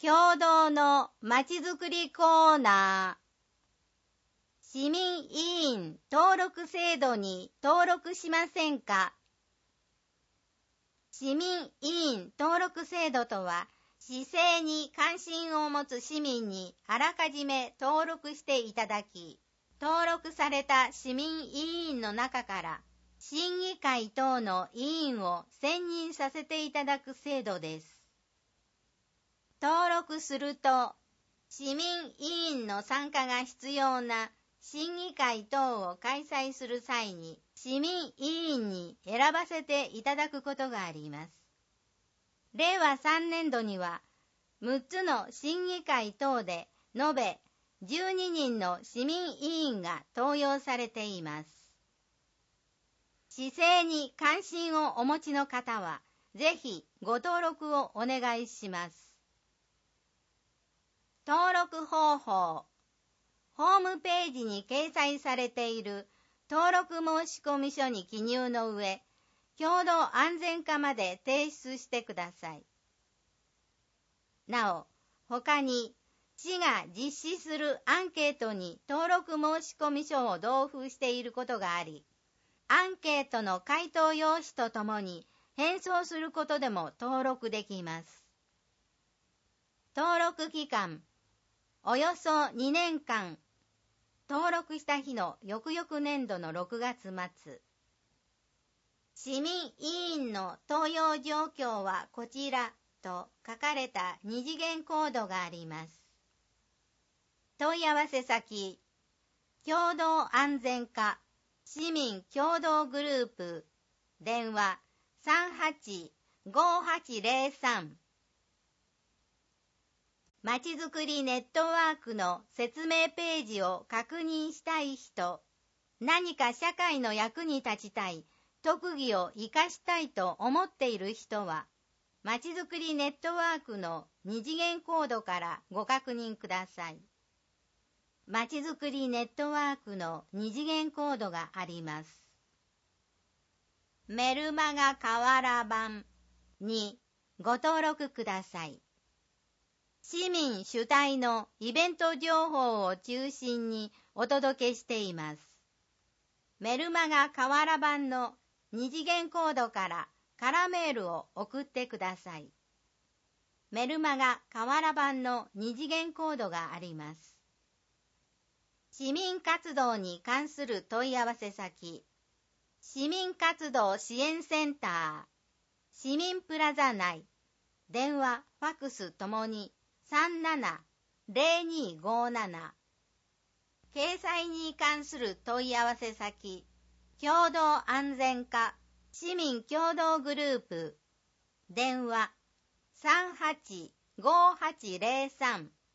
共同のまちづくりコーナー。市民委員登録制度に登録しませんか？市民委員登録制度とは、市政に関心を持つ市民にあらかじめ登録していただき、登録された市民委員の中から審議会等の委員を選任させていただく制度です。登録すると、市民委員の参加が必要な審議会等を開催する際に、市民委員に選ばせていただくことがあります。令和3年度には、6つの審議会等で延べ12人の市民委員が登用されています。市政に関心をお持ちの方は、ぜひご登録をお願いします。登録方法。ホームページに掲載されている登録申込書に記入の上、共同安全課まで提出してください。なお、他に、市が実施するアンケートに登録申込書を同封していることがあり、アンケートの回答用紙とともに返送することでも登録できます。登録期間、およそ2年間、登録した日の翌々年度の6月末。市民委員の登用状況はこちらと書かれた二次元コードがあります。問い合わせ先、共同安全課市民共同グループ電話 385803 まちづくりネットワークの説明ページを確認したい人、何か社会の役に立ちたい、特技を活かしたいと思っている人は、まちづくりネットワークの二次元コードからご確認ください。まちづくりネットワークの二次元コードがあります。メルマガ河原版にご登録ください。市民主体のイベント情報を中心にお届けしています。メルマガ河原版の二次元コードからカラメールを送ってください。メルマガ河原版の二次元コードがあります。市民活動に関する問い合わせ先、市民活動支援センター、市民プラザ内、電話、ファクスともに37-0257。掲載に関する問い合わせ先、共同安全課市民共同グループ電話 385803